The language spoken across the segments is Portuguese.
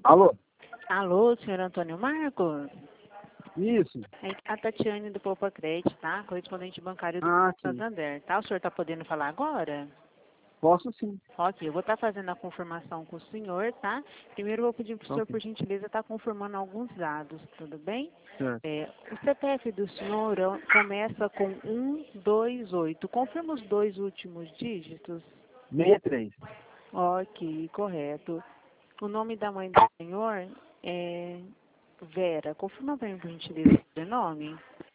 Alô? Alô, senhor Antônio Marcos? Isso. É a Tatiane do Poupa Crédito, tá? Correspondente bancário do Sim. Santander, tá? O senhor está podendo falar agora? Posso sim. Ok, eu vou estar fazendo a confirmação com o senhor, tá? Primeiro eu vou pedir para o senhor, Ok. por gentileza, estar confirmando alguns dados, tudo bem? Certo. O CPF do senhor começa com 128. Confirma os dois últimos dígitos? 63. Ok, correto. O nome da mãe do senhor é Vera. Confirma para mim, por gentileza, o sobrenome?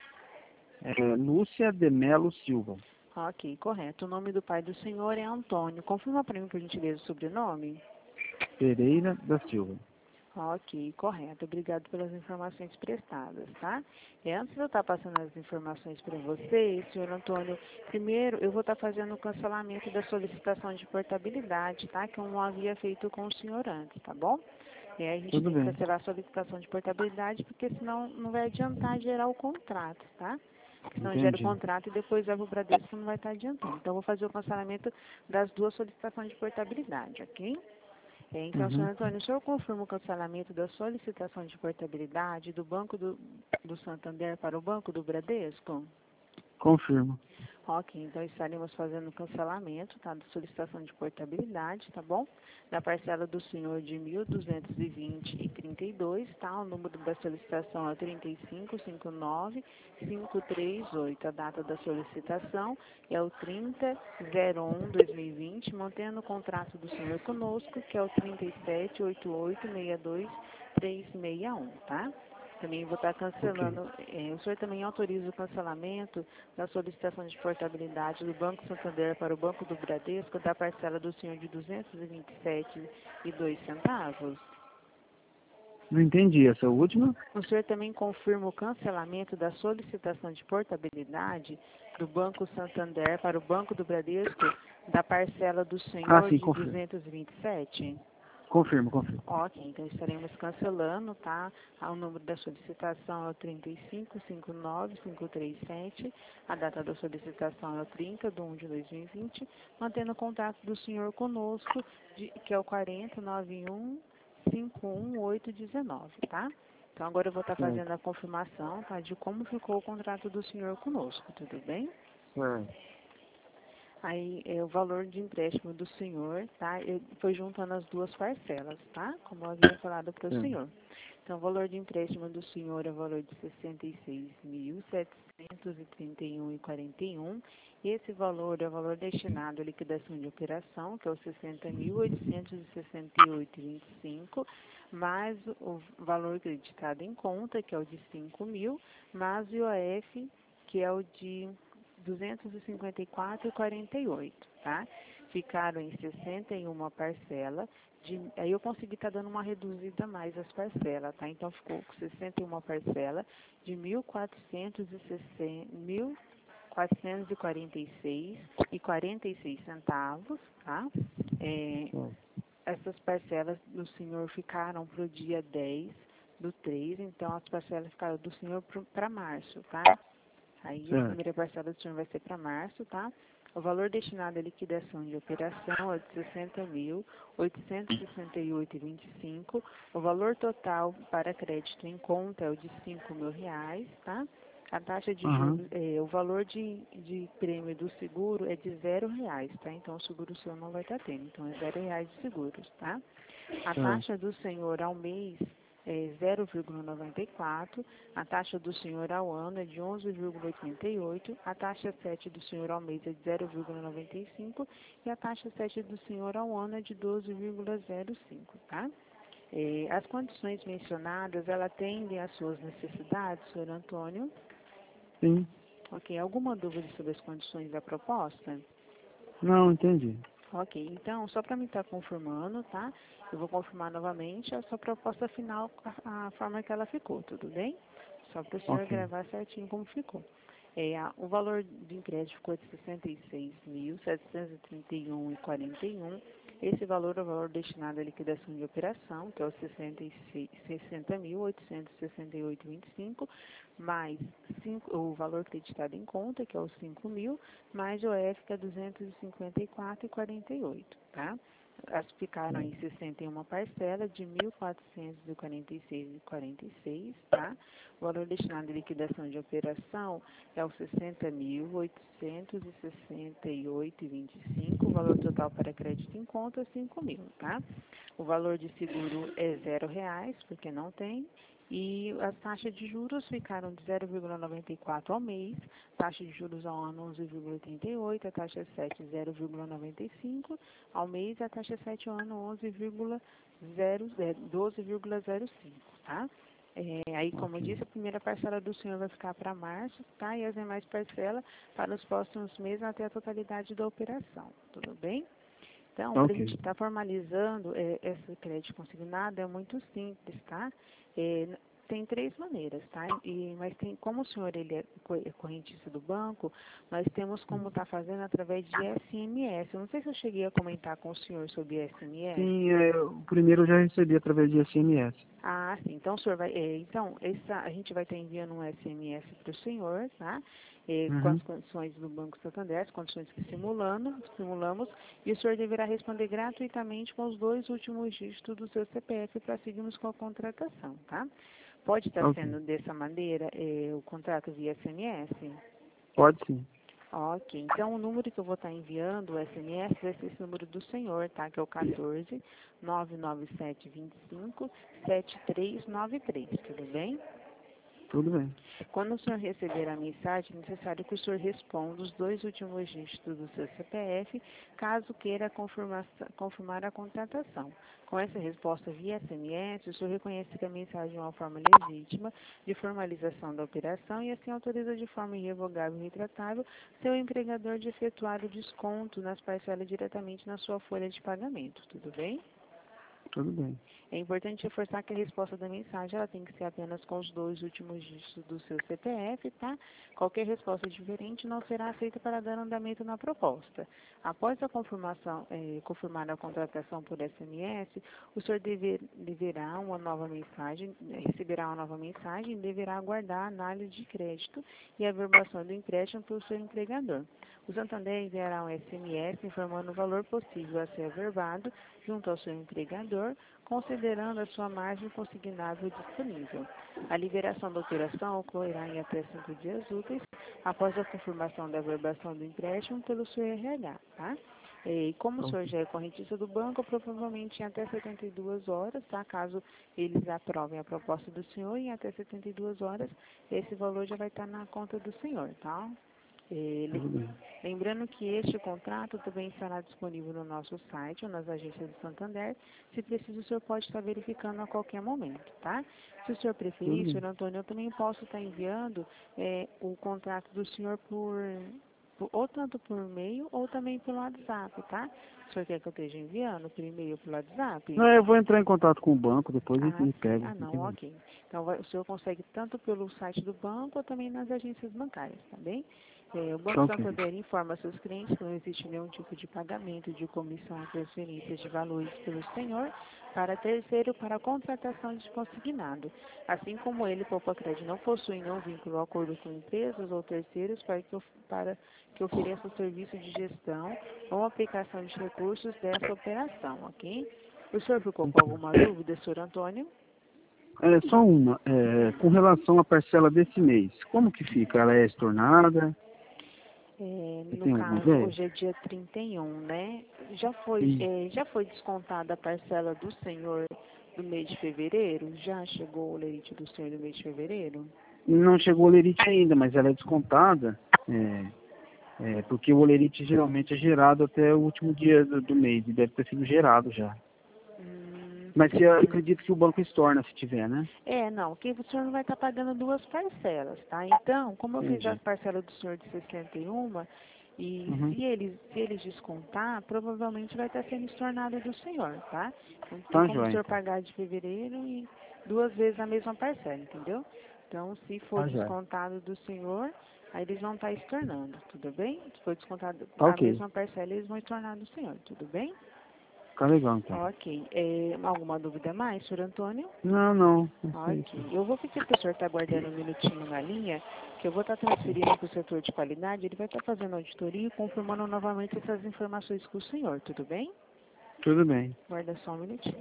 Lúcia de Melo Silva. Ok, correto. O nome do pai do senhor é Antônio. Confirma para mim, por gentileza, o sobrenome? Pereira da Silva. Ok, correto. Obrigado pelas informações prestadas, tá? Antes de eu estar passando as informações para você, senhor Antônio, primeiro eu vou estar fazendo o cancelamento da solicitação de portabilidade, tá? Que eu não havia feito com o senhor antes, tá bom? A gente Tudo tem que bem. cancelar a solicitação de portabilidade, porque senão não vai adiantar gerar o contrato, tá? Senão gera o Entendi. contrato e depois vai para o Bradesco, não vai estar adiantando. Então, eu vou fazer o cancelamento das duas solicitações de portabilidade, ok? Então, senhor Uhum. Antônio, o senhor confirma o cancelamento da solicitação de portabilidade do Banco do Santander para o Banco do Bradesco? Confirmo. Ok, então estaremos fazendo o cancelamento, tá, da solicitação de portabilidade, tá bom? Da parcela do senhor de 1.220,32, tá? O número da solicitação é 3559538. A data da solicitação é o 30/01/2020, mantendo o contrato do senhor conosco, que é o 378862-361, tá? Também vou estar cancelando, o senhor também autoriza o cancelamento da solicitação de portabilidade do Banco Santander para o Banco do Bradesco da parcela do senhor de 227,02 centavos. Não entendi essa última. O senhor também confirma o cancelamento da solicitação de portabilidade do Banco Santander para o Banco do Bradesco da parcela do senhor Sim, de confirmo. 227? Confirmo. Ok, então estaremos cancelando, tá? O número da solicitação é o 3559537, a data da solicitação é o 30/01/2020, mantendo o contato do senhor conosco, que é o 4091511819, tá? Então agora eu vou estar fazendo Certo. a confirmação, tá? De como ficou o contrato do senhor conosco, tudo bem? Certo. Aí é o valor de empréstimo do senhor, tá? Foi juntando as duas parcelas, tá? Como eu havia falado para o Certo. senhor. Então, o valor de empréstimo do senhor é o valor de 66.731,41. Esse valor é o valor destinado à liquidação de operação, que é o 60.868,25, mais o valor creditado em conta, que é o de 5.000, mais o IOF, que é o de 254,48, tá? Ficaram em 61 parcela. Aí eu consegui estar dando uma reduzida a mais as parcelas, tá? Então ficou com 61 parcela de 1.446,46 centavos, tá? Essas parcelas do senhor ficaram para o dia 10/3, então as parcelas ficaram do senhor para março, tá? Aí a Certo. primeira parcela do senhor vai ser para março, tá? O valor destinado à liquidação de operação é de 60.868,25. O valor total para crédito em conta é o de R$ 5.000, tá? A taxa de Aham. juros, o valor de prêmio do seguro é de R$ 0, tá? Então o seguro seu não vai estar tendo, então é R$ 0 de seguros, tá? A Certo. taxa do senhor ao mês é 0,94, a taxa do senhor ao ano é de 11,88, a taxa 7 do senhor ao mês é de 0,95 e a taxa 7 do senhor ao ano é de 12,05, tá? As condições mencionadas, ela atendem às suas necessidades, senhor Antônio? Sim. Ok, alguma dúvida sobre as condições da proposta? Não, entendi. Ok, então, só para me estar confirmando, tá? Eu vou confirmar novamente a sua proposta final, a forma que ela ficou, tudo bem? Só para o senhor Ok. gravar certinho como ficou. O valor de empréstimo ficou de 66.731,41. Esse valor é o valor destinado à liquidação de operação, que é o 60.868,25, mais o valor creditado em conta, que é os 5.000, mais o F, que é 254,48, tá? ficaram em 61 parcelas de R$ 1.446,46, tá? O valor destinado à liquidação de operação é o R$ 60.868,25. O valor total para crédito em conta é R$ 5.000, tá? O valor de seguro é R$ 0, porque não tem. E as taxas de juros ficaram de 0,94 ao mês, taxa de juros ao ano 11,88, a taxa 7 0,95 ao mês, a taxa 7 ao ano 12,05, tá? Aí, como eu disse, a primeira parcela do senhor vai ficar para março, tá? E as demais parcelas para os próximos meses até a totalidade da operação, tudo bem? Então, para a gente estar formalizando esse crédito consignado é muito simples, tá? Tem 3 maneiras, tá? Mas como o senhor ele é correntista do banco, nós temos como estar fazendo através de SMS. Eu não sei se eu cheguei a comentar com o senhor sobre SMS. Sim, o primeiro eu já recebi através de SMS. Ah, sim. Então, o senhor vai, a gente vai estar enviando um SMS para o senhor, tá? Com as condições do Banco Santander, as condições que simulamos, e o senhor deverá responder gratuitamente com os 2 últimos dígitos do seu CPF para seguirmos com a contratação, tá? Pode estar sendo dessa maneira o contrato via SMS? Pode sim. Ok, então o número que eu vou estar enviando, o SMS, vai ser esse número do senhor, tá? Que é o 14 997 25 7393, tudo bem? Tudo bem. Quando o senhor receber a mensagem, é necessário que o senhor responda os 2 últimos dígitos do seu CPF, caso queira confirmar a contratação. Com essa resposta via SMS, o senhor reconhece que a mensagem é uma forma legítima de formalização da operação e assim autoriza de forma irrevogável e retratável seu empregador de efetuar o desconto nas parcelas diretamente na sua folha de pagamento. Tudo bem? Tudo bem. É importante reforçar que a resposta da mensagem ela tem que ser apenas com os 2 últimos dígitos do seu CPF, tá? Qualquer resposta diferente não será aceita para dar andamento na proposta. Após a confirmar a contratação por SMS, o senhor receberá uma nova mensagem e deverá aguardar a análise de crédito e a averbação do empréstimo pelo seu empregador. O Santander enviará um SMS informando o valor possível a ser averbado junto ao seu empregador, considerando a sua margem consignável disponível. A liberação da operação ocorrerá em até 5 dias úteis após a confirmação da averbação do empréstimo pelo seu RH, tá? E como o senhor já é correntista do banco, provavelmente em até 72 horas, tá? Caso eles aprovem a proposta do senhor, em até 72 horas, esse valor já vai estar na conta do senhor, tá? Lembrando que este contrato também estará disponível no nosso site ou nas agências do Santander. Se preciso, o senhor pode estar verificando a qualquer momento, tá? Se o senhor preferir, senhor Antônio, eu também posso estar enviando o contrato do senhor ou tanto por e-mail ou também pelo WhatsApp, tá? O senhor quer que eu esteja enviando por e-mail ou pelo WhatsApp? Não, eu vou entrar em contato com o banco, depois e pego. Não, ok. Então, o senhor consegue tanto pelo site do banco ou também nas agências bancárias, tá bem? O Banco Santander informa seus clientes que não existe nenhum tipo de pagamento de comissão ou transferência de valores pelo senhor para terceiro para a contratação de consignado. Assim como ele, Poupa Crédito, não possui nenhum vínculo ou acordo com empresas ou terceiros para que ofereça o serviço de gestão ou aplicação de recursos dessa operação, ok? O senhor ficou com alguma dúvida, senhor Antônio? Só uma. Com relação à parcela desse mês, como que fica? Ela é estornada? No caso, hoje é dia 31, né? Já foi descontada a parcela do senhor do mês de fevereiro? Já chegou o lerite do senhor do mês de fevereiro? Não chegou o lerite ainda, mas ela é descontada. Porque o olerite geralmente é gerado até o último dia do mês, e deve ter sido gerado já. Mas eu acredito que o banco estorna se tiver, né? Não, que o senhor não vai estar pagando 2 parcelas, tá? Então, como eu fiz a parcela do senhor de 61, se eles descontar, provavelmente vai estar sendo estornado do senhor, tá? Não tem como o senhor pagar de fevereiro e 2 vezes a mesma parcela, entendeu? Então, se for descontado do senhor, aí eles vão estar estornando, tudo bem? Se for descontado a mesma parcela, eles vão estornar do senhor, tudo bem? Tá legal, então. Ok. Alguma dúvida mais, senhor Antônio? Não. Ok. Eu vou pedir para o senhor estar aguardando um minutinho na linha, que eu vou estar transferindo para o setor de qualidade, ele vai estar fazendo auditoria e confirmando novamente essas informações com o senhor, tudo bem? Tudo bem. Guarda só um minutinho.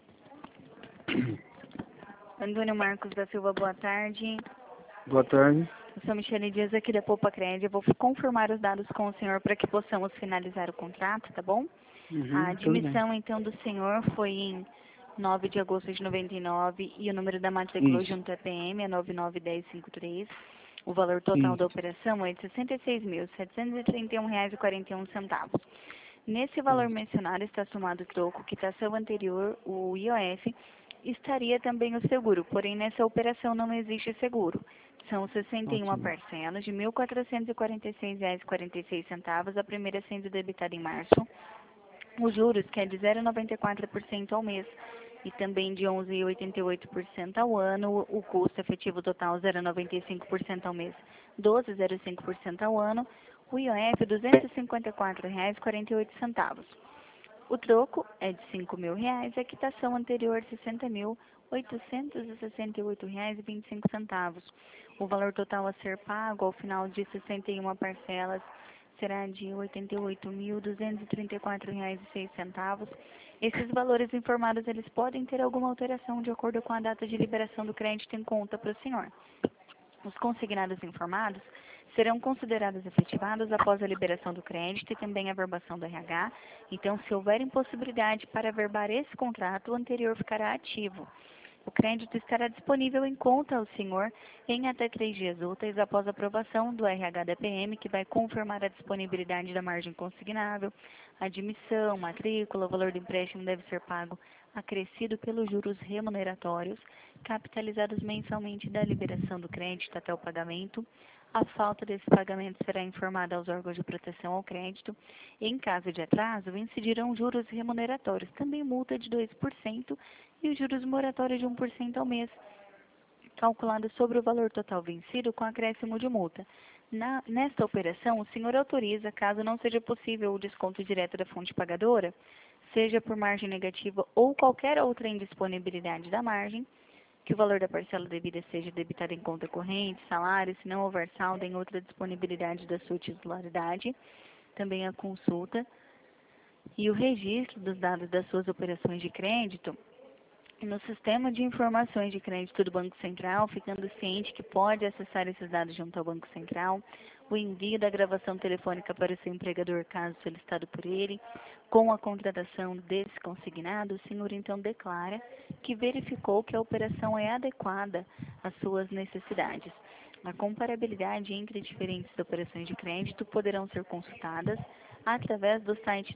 Antônio Marcos da Silva, boa tarde. Boa tarde. Eu sou Michele Dias aqui da Poupa Crédito. Eu vou confirmar os dados com o senhor para que possamos finalizar o contrato, tá bom? A Tudo bem. admissão, então, do senhor foi em 9 de agosto de 99 e o número da matrícula Isso. junto à PM é 99153. O valor total da Isso. operação é de R$ 66.731,41. Nesse valor mencionado está somado o troco, quitação anterior, o IOF, estaria também o seguro, porém nessa operação não existe seguro. São 61 Ótimo. parcelas de R$ 1.446,46, a primeira sendo debitada em março. Os juros, que é de 0,94% ao mês e também de 11,88% ao ano, o custo efetivo total 0,95% ao mês, 12,05% ao ano, o IOF R$ 254,48. O troco é de R$ 5.000, a quitação anterior R$ 60.868,25. O valor total a ser pago ao final de 61 parcelas será de R$ 88.234,06. Esses valores informados, eles podem ter alguma alteração de acordo com a data de liberação do crédito em conta para o senhor. Os consignados informados serão considerados efetivados após a liberação do crédito e também a verbação do RH. Então, se houver impossibilidade para verbar esse contrato, o anterior ficará ativo. O crédito estará disponível em conta ao senhor em até 3 dias úteis após a aprovação do RH da PM, que vai confirmar a disponibilidade da margem consignável, admissão, matrícula, o valor do empréstimo deve ser pago acrescido pelos juros remuneratórios, capitalizados mensalmente da liberação do crédito até o pagamento. A falta desse pagamento será informada aos órgãos de proteção ao crédito. Em caso de atraso, incidirão juros remuneratórios, também multa de 2% e os juros moratórios de 1% ao mês, calculado sobre o valor total vencido com acréscimo de multa. Nesta operação, o senhor autoriza, caso não seja possível o desconto direto da fonte pagadora, seja por margem negativa ou qualquer outra indisponibilidade da margem, que o valor da parcela devida seja debitado em conta corrente, salário, se não houver saldo em outra disponibilidade da sua titularidade, também a consulta e o registro dos dados das suas operações de crédito no sistema de informações de crédito do Banco Central, ficando ciente que pode acessar esses dados junto ao Banco Central, o envio da gravação telefônica para o seu empregador, caso solicitado por ele. Com a contratação desse consignado, o senhor então declara que verificou que a operação é adequada às suas necessidades. A comparabilidade entre diferentes operações de crédito poderão ser consultadas através do site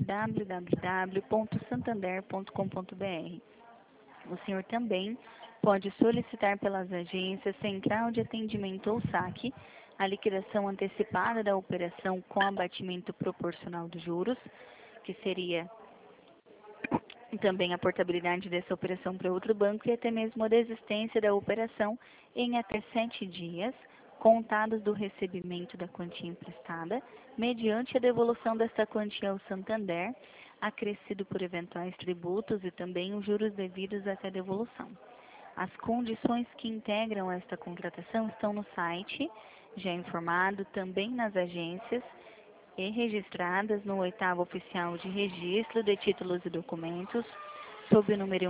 www.santander.com.br. O senhor também pode solicitar pelas agências Central de Atendimento ou SAC a liquidação antecipada da operação com abatimento proporcional dos juros, que seria também a portabilidade dessa operação para outro banco e até mesmo a desistência da operação em até 7 dias, contados do recebimento da quantia emprestada, mediante a devolução desta quantia ao Santander, acrescido por eventuais tributos e também os juros devidos até a devolução. As condições que integram esta contratação estão no site, já informado, também nas agências e registradas no 8º Oficial de Registro de Títulos e Documentos, sob o número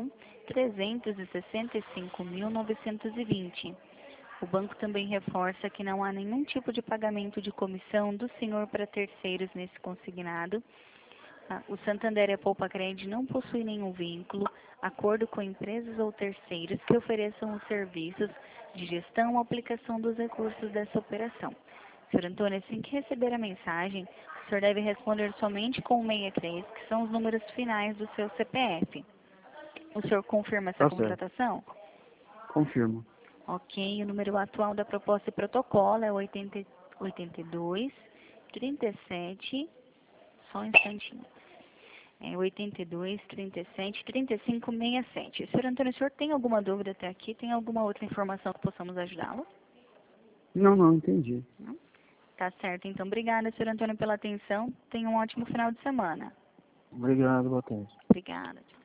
1.365.920. O banco também reforça que não há nenhum tipo de pagamento de comissão do senhor para terceiros nesse consignado. O Santander e a Poupa Crédito não possuem nenhum vínculo, acordo com empresas ou terceiros que ofereçam os serviços de gestão ou aplicação dos recursos dessa operação. Sr. Antônio, assim que receber a mensagem, o senhor deve responder somente com o 63, que são os números finais do seu CPF. O senhor confirma essa contratação? Confirmo. Ok, o número atual da proposta e protocolo é 82 37, só um instantinho. É 82 37 35 67. Sr. Antônio, o senhor tem alguma dúvida até aqui? Tem alguma outra informação que possamos ajudá-lo? Não, entendi. Não? Tá certo, então obrigada, Sr. Antônio, pela atenção. Tenha um ótimo final de semana. Obrigado, boa tarde. Obrigada.